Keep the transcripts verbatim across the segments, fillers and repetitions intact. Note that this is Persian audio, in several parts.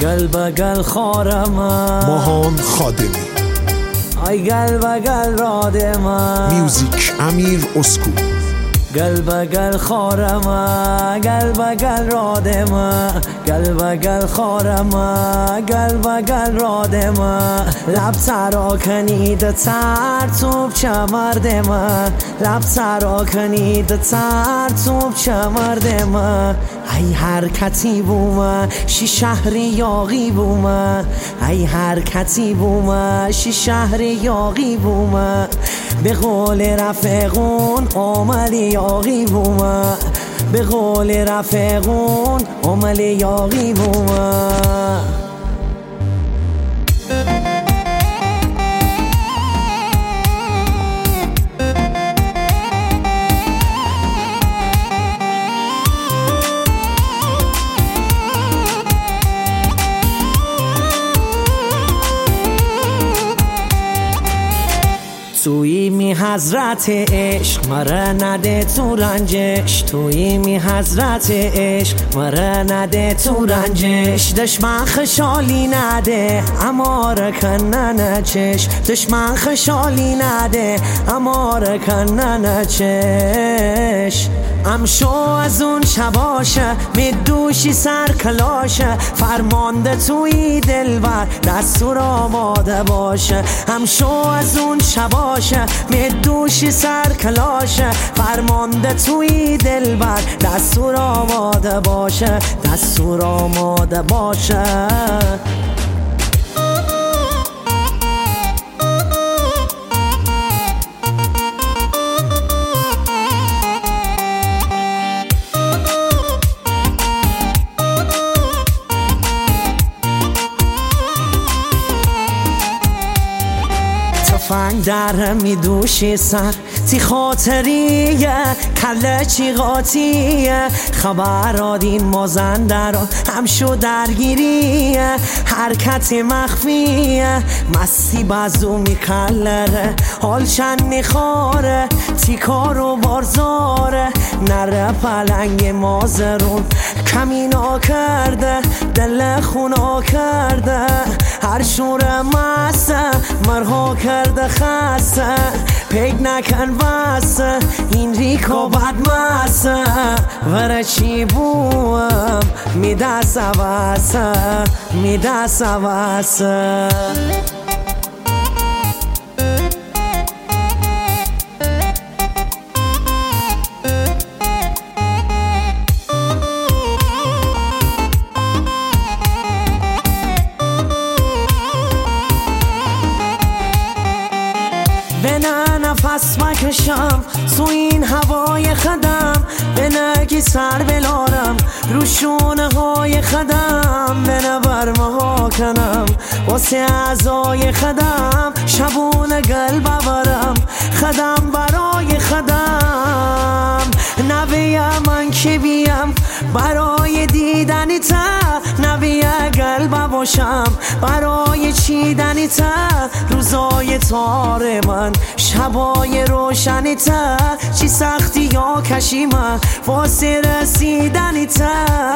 گل بگل خارم ماهان خادمی. ای گل بگل رادم میوزیک امیر اسکو. گل بگل خارم گل بگل رادم گل بگل خارم گل بگل رادم لب ترا کنید تر توب چمردم لب ترا کنید تر توب چمردم ای حرکتی بوم شی شهر یاغی بوم ای حرکتی بوم شی شهر یاغی بوم به قول رفقون عمل یاغی بوم به قول رفقون عمل یاغی بوم توی می حضرت عشق مرا نده تو رنجش توی می حضرت عشق مرا نده تو رنجش دشمن خشالی نده اما رکنن چش دشمن خشالی نده اما رکنن چش امشو از اون شباشه می دوشی سر کلاشه فرمانده توی دلبر دستور آماده باشه امشو از اون شباشه می دوشی سر کلاشه فرمانده توی دلبر دستور آماده باشه دستور آماده باشه تفنگ در می دوشی سر تی خاطریه کله چی قاطیه خبر آدین مازنده را همشو درگیریه حرکت مخفیه مستی بازو می کلره حال چند می خاره تی کارو بارزاره نره پلنگ مازرون کمینا کرده دل خونا کرده هر شور مسته مرها کرده خسته پیگ نکن واسه این ریکو بد مسته وره چی بوم میده سواسه میده سواسه به نه نفس مکشم تو این هوای خدم به نگی سر بلارم رو شونه های خدم به نه برمه ها کنم واسه اعضای خدم شبونه گل ببرم خدم برای خدم نبیم من که بیم برای دیدنی تا نبیه قلب باشم برای چیدنی تا روزای تار من شبای روشنی تا چی سختی یا کشی من واسه رسیدنی تا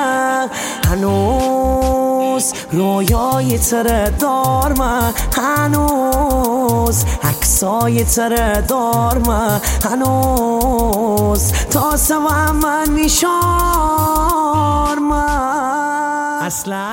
هنوز رویای تره دار من هنوز عکسای تره دار من هنوز تا سوام من میشار من اصلا